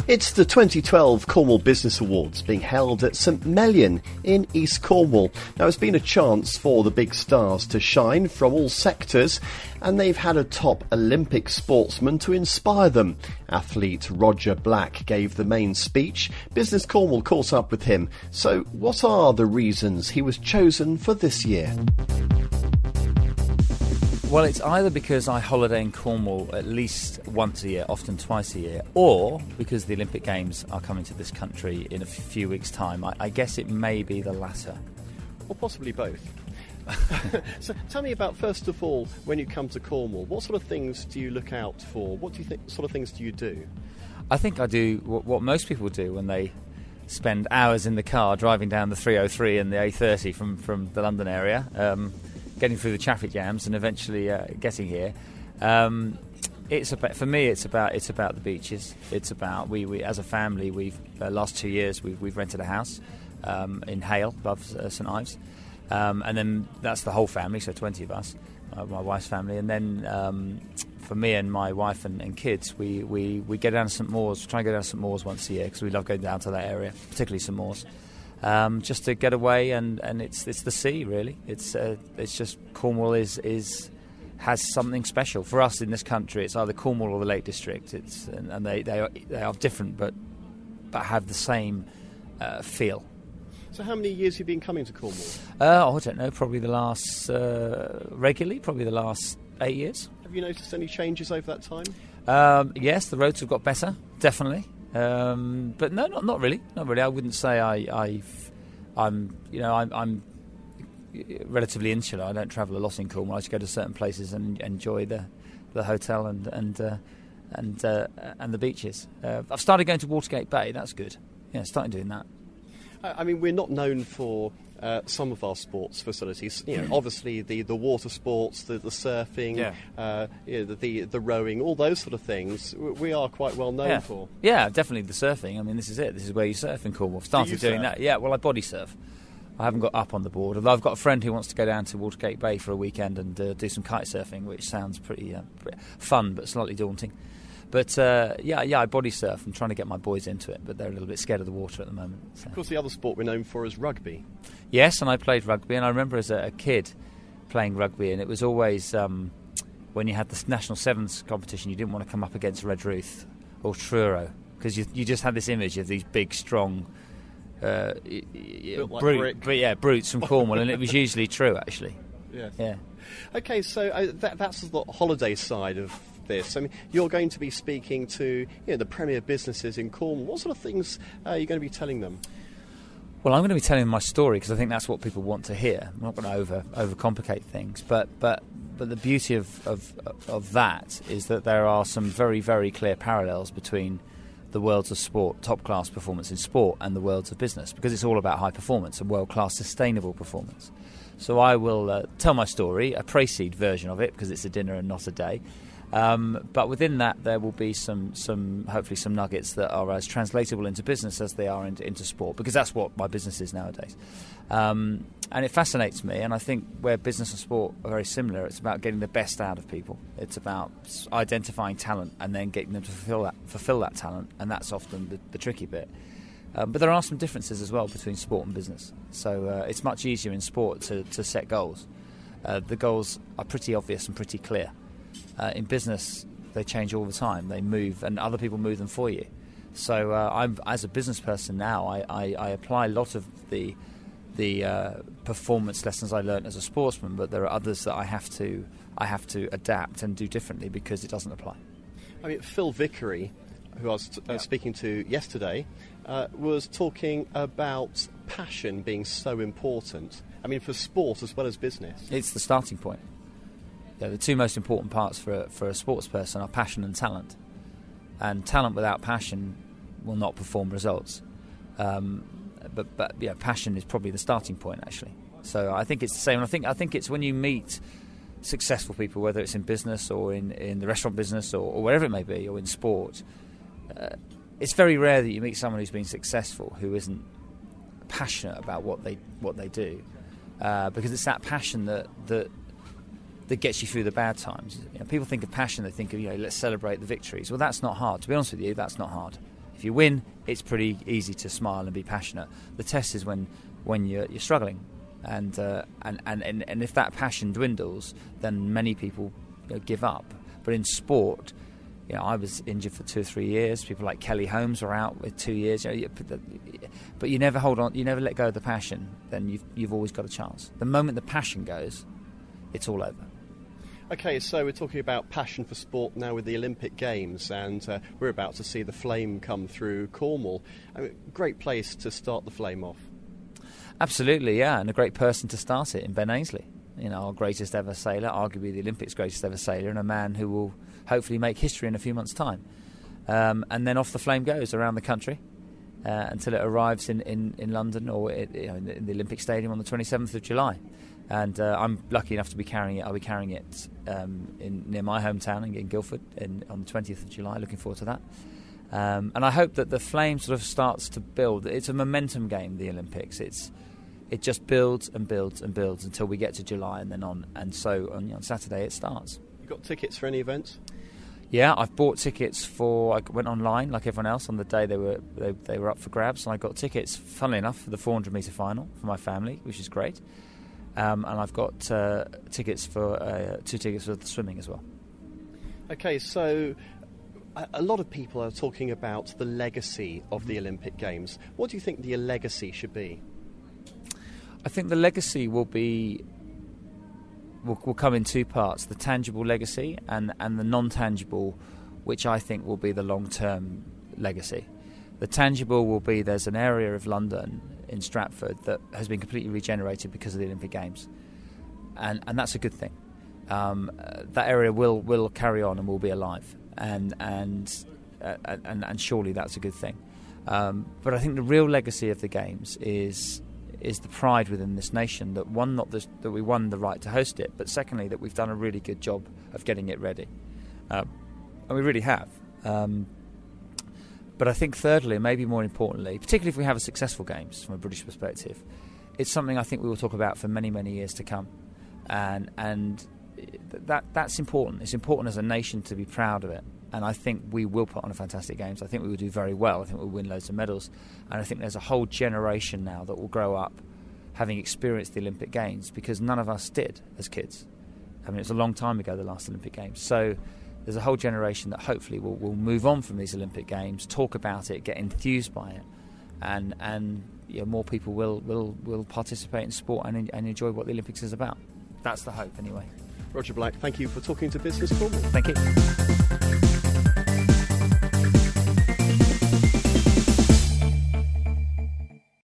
It's the 2012 Cornwall Business Awards being held at St Mellion in East Cornwall. Now, it's been a chance for the big stars to shine from all sectors, and they've had a top Olympic sportsman to inspire them. Athlete Roger Black gave the main speech. Business Cornwall caught up with him. So what are the reasons he was chosen for this year? Well, it's either because I holiday in Cornwall at least once a year, often twice a year, or because the Olympic Games are coming to this country in a few weeks' time. I guess it may be the latter. Or possibly both. So tell me about, first of all, when you come to Cornwall, what sort of things do you look out for? What do you think sort of things do you do? I think I do what most people do when they spend hours in the car driving down the 303 and the A30 from the London area, getting through the traffic jams and eventually getting here. It's about, for me, it's about the beaches. It's about we as a family. We've last 2 years we've rented a house in Hale above St Ives, and then that's the whole family, so 20 of us, my wife's family, and then for me and my wife and kids, we get down to St Mawes. Try and go down to St Mawes once a year because we love going down to that area, particularly St Mawes. Just to get away, and it's the sea, really. It's just Cornwall has something special for us in this country. It's either Cornwall or the Lake District. And they are different, but have the same feel. So how many years have you been coming to Cornwall? I don't know. Probably the last regularly. Probably the last 8 years. Have you noticed any changes over that time? Yes, the roads have got better, definitely. But no, not really. Not really. I wouldn't say I'm relatively insular. I don't travel a lot in Cornwall. I just go to certain places and enjoy the hotel and the beaches. I've started going to Watergate Bay. That's good. Yeah, starting doing that. I mean, we're not known for some of our sports facilities. You know, obviously the water sports, the surfing, the rowing, all those sort of things. We are quite well known for. Yeah, definitely the surfing. I mean, this is it. This is where you surf in Cornwall. Started doing that. Yeah, well, I body surf. I haven't got up on the board. Although I've got a friend who wants to go down to Watergate Bay for a weekend and do some kite surfing, which sounds pretty fun but slightly daunting. But I body surf. I'm trying to get my boys into it, but they're a little bit scared of the water at the moment. So. Of course, the other sport we're known for is rugby. Yes, and I played rugby, and I remember as a kid playing rugby, and it was always when you had the National Sevens competition, you didn't want to come up against Redruth or Truro because you just had this image of these big, strong brutes from Cornwall, and it was usually true, actually. Yes. Yeah. Okay, so that's the holiday side of this. I mean, you're going to be speaking to the premier businesses in Cornwall. What sort of things are you going to be telling them? Well, I'm going to be telling them my story because I think that's what people want to hear. I'm not going to overcomplicate things, but the beauty of that is that there are some very, very clear parallels between the worlds of sport, top-class performance in sport, and the worlds of business, because it's all about high performance and world-class sustainable performance. So I will tell my story, a pre-seed version of it, because it's a dinner and not a day. But within that, there will be some hopefully some nuggets that are as translatable into business as they are into sport, because that's what my business is nowadays. And it fascinates me, and I think where business and sport are very similar, it's about getting the best out of people. It's about identifying talent and then getting them to fulfill that talent, and that's often the tricky bit. But there are some differences as well between sport and business. So it's much easier in sport to set goals. The goals are pretty obvious and pretty clear. In business, they change all the time. They move, and other people move them for you. So I'm, as a business person now, I apply a lot of the performance lessons I learned as a sportsman, but there are others that I have to adapt and do differently because it doesn't apply. I mean, Phil Vickery, who I was speaking to yesterday, was talking about passion being so important. I mean, for sport as well as business. It's the starting point. Yeah, the two most important parts for a sports person are passion and talent. And talent without passion will not perform results. But yeah, passion is probably the starting point, actually. So I think it's the same. I think it's when you meet successful people, whether it's in business or in the restaurant business or wherever it may be, or in sport, it's very rare that you meet someone who's been successful who isn't passionate about what they do, because it's that passion that gets you through the bad times. People think of passion, they think of let's celebrate the victories. Well, that's not hard. To be honest with you, that's not hard. If you win, it's pretty easy to smile and be passionate. The test is when you're struggling, and if that passion dwindles, then many people give up. But in sport, I was injured for 2 or 3 years. People like Kelly Holmes were out with 2 years. But you never hold on. You never let go of the passion. Then you've always got a chance. The moment the passion goes, it's all over. OK, so we're talking about passion for sport now with the Olympic Games, and we're about to see the Flame come through Cornwall. Great place to start the Flame off. Absolutely, yeah, and a great person to start it in Ben Ainslie. Our greatest ever sailor, arguably the Olympics' greatest ever sailor, and a man who will hopefully make history in a few months' time. And then off the Flame goes around the country until it arrives in London or in the Olympic Stadium on the 27th of July. And I'm lucky enough to be carrying it. I'll be carrying it near my hometown in Guildford on the 20th of July. Looking forward to that. And I hope that the Flame sort of starts to build. It's a momentum game, the Olympics. It just builds and builds and builds until we get to July and then on. And so on Saturday it starts. You got tickets for any events? Yeah, I've bought tickets I went online like everyone else on the day they were up for grabs, and I got tickets, funnily enough, for the 400-metre final for my family, which is great. And I've got tickets for 2 tickets for the swimming as well. Okay, so a lot of people are talking about the legacy of the Olympic Games. What do you think the legacy should be? I think the legacy will come in 2 parts: the tangible legacy and the non-tangible, which I think will be the long-term legacy. The tangible will be there's an area of London in Stratford that has been completely regenerated because of the Olympic Games, and that's a good thing. That area will carry on and will be alive, and surely that's a good thing. But I think the real legacy of the Games is the pride within this nation that that we won the right to host it, but secondly that we've done a really good job of getting it ready, and we really have. But I think thirdly, and maybe more importantly, particularly if we have a successful Games from a British perspective, it's something I think we will talk about for many, many years to come, and that's important. It's important as a nation to be proud of it. And I think we will put on a fantastic Games. I think we will do very well. I think we'll win loads of medals. And I think there's a whole generation now that will grow up having experienced the Olympic Games, because none of us did as kids. I mean, it was a long time ago, the last Olympic Games. So there's a whole generation that hopefully will move on from these Olympic Games, talk about it, get enthused by it, and more people will participate in sport and enjoy what the Olympics is about. That's the hope, anyway. Roger Black, thank you for talking to Business Cornwall. Thank you.